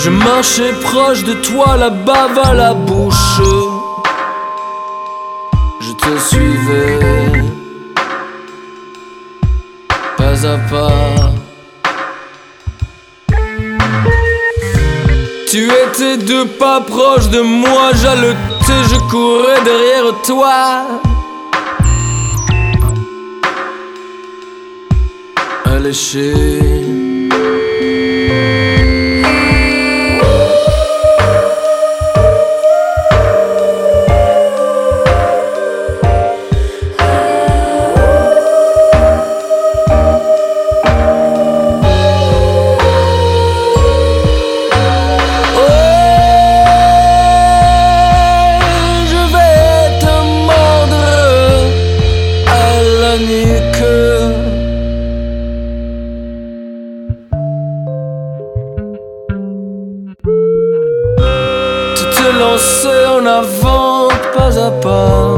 Je marchais proche de toi, la bave à la bouche. Je te suivais, pas à pas. Tu étais deux pas proche de moi, j'haletais, je courais derrière toi. Alléché. Lancer en avant, pas à pas.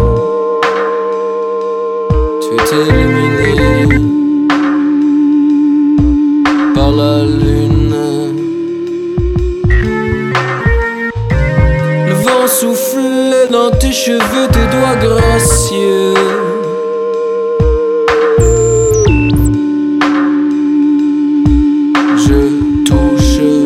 Tu étais illuminé par la lune. Le vent soufflait dans tes cheveux, tes doigts gracieux. Je touche.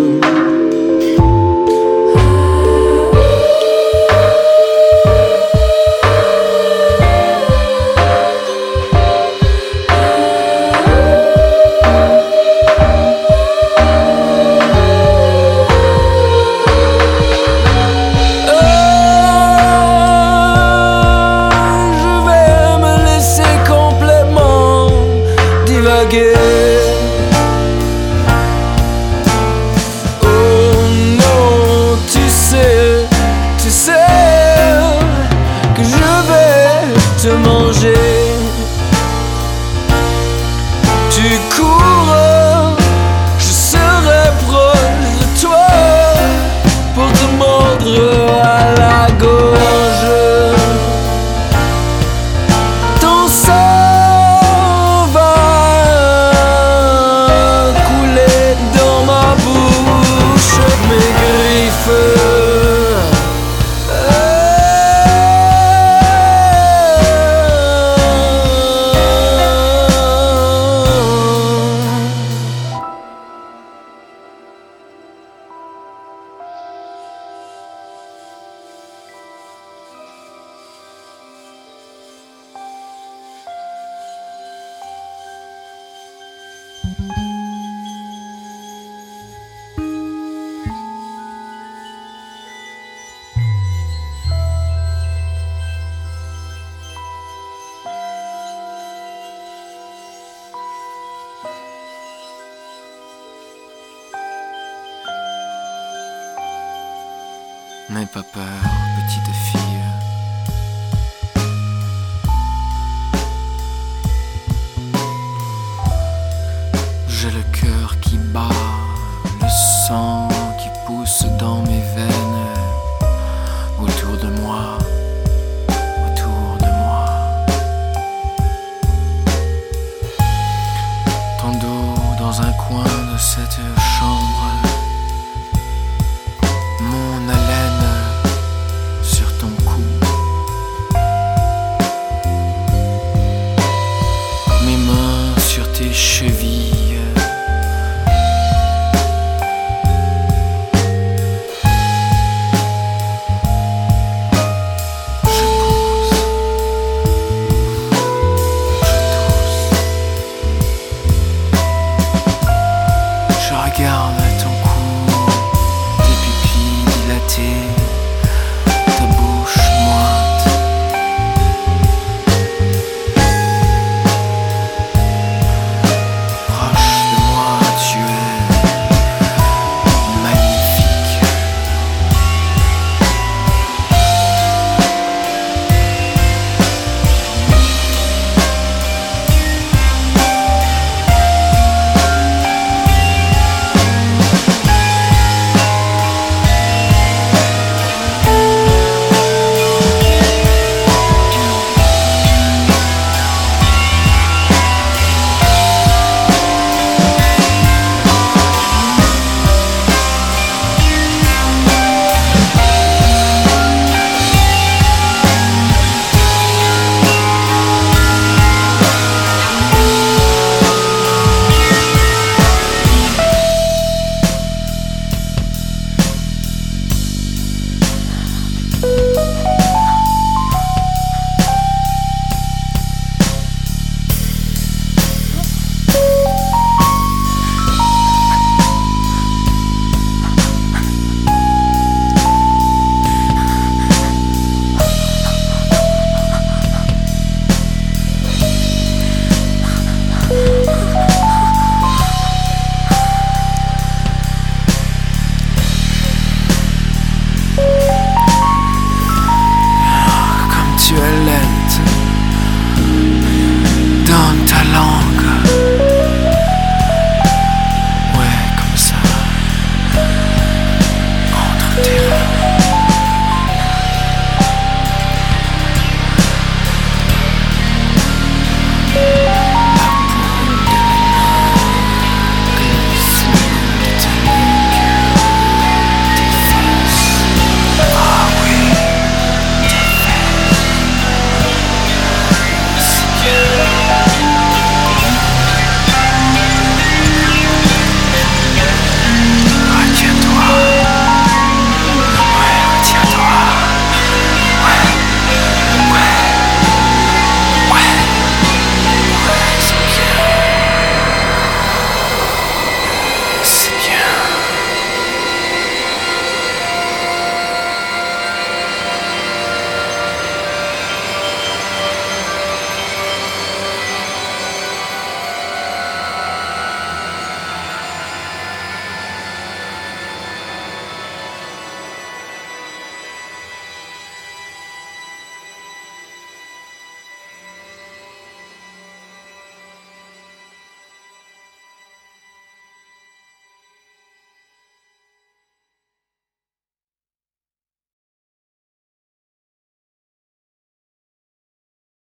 Oh non, tu sais que je vais te manger. Tu cours, je serai proche de toi pour te mordre à la gorge. Ton sang N'aie pas peur, petite fille. J'ai le cœur qui bat, le sang qui pousse dans mes veines. Autour de moi, ton dos dans un coin de cette